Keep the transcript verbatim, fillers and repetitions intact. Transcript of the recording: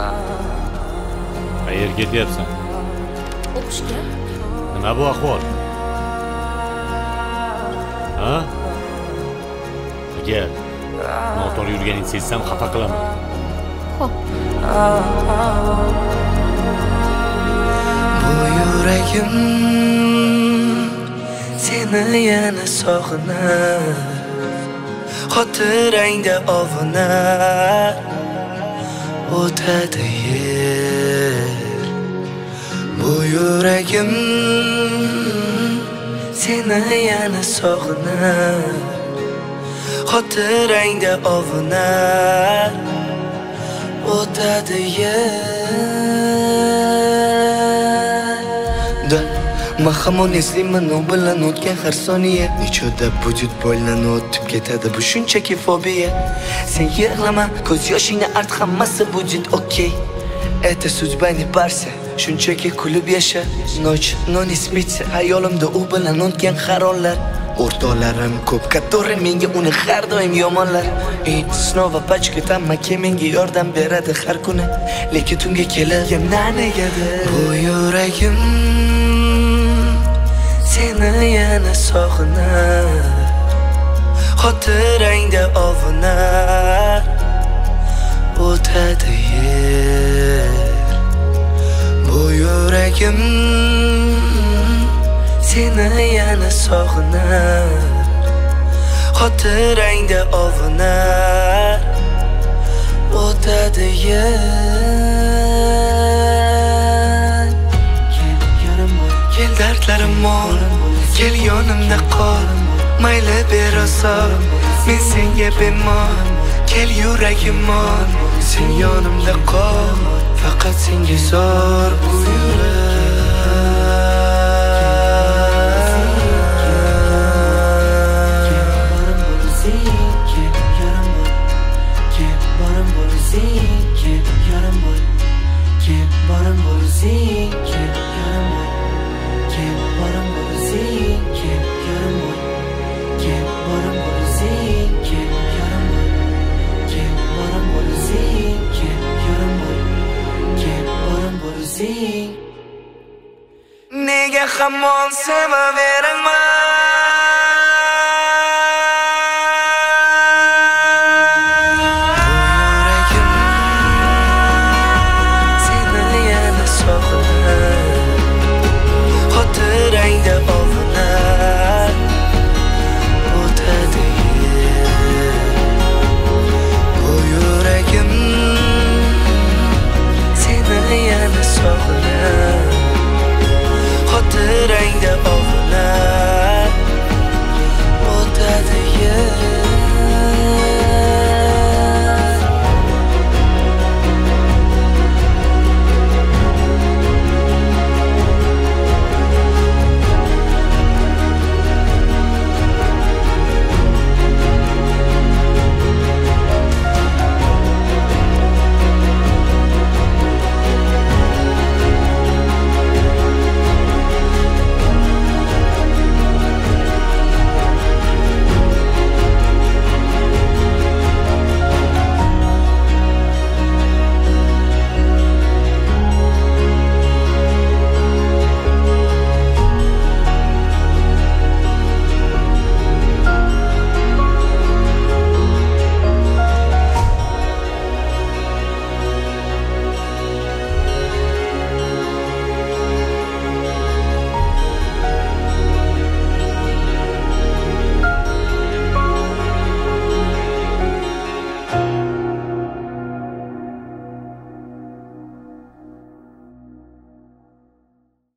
Qayerga ketyapsan? O'qishga. Nima bu ahvol? Ha? Agar noto'g'ri yurganingni sezsam xafa qilaman. Xo'p. Bu yuragim seni yana sog'inar, xotirangda ovunar, o'tadi yer. Bu yuragim seni yana sog'inar, xotirangda ovunar, o'tadi yer. Men hamon eslayman u bilan o'tgan har soniya, nechoda vujud bo'ylan o'tib ketadi bu shunchaki fobiya. Sen yig'lama, ko'z yoshingni art, hammasi vujud okey. Это судьба не парься, shunchaki kulib yasha. Noch, non не снится, hayolimda u bilan o'tgan har onlar. O'rtoqlarim ko'p, который menga uni har doim yomonlar. И снова пачкает amaki menga yordam beradi har kuni, lekin tunga kelib yana negadi. Bu yuragim seni yana sog'inar, xotirangda ovunar, o'tadi yer. Bu yuragim seni yana sog'inar, xotirangda ovunar, o'tadi yer. Kel dardlarim mol, kel yonimda qol, mayli berosa, men senga bemor. Kel yuragim mol, sen yonimda qol, faqat senga zor bu yurak. Nega hamon sevaveraman? Yuragim seni yana sog'inar,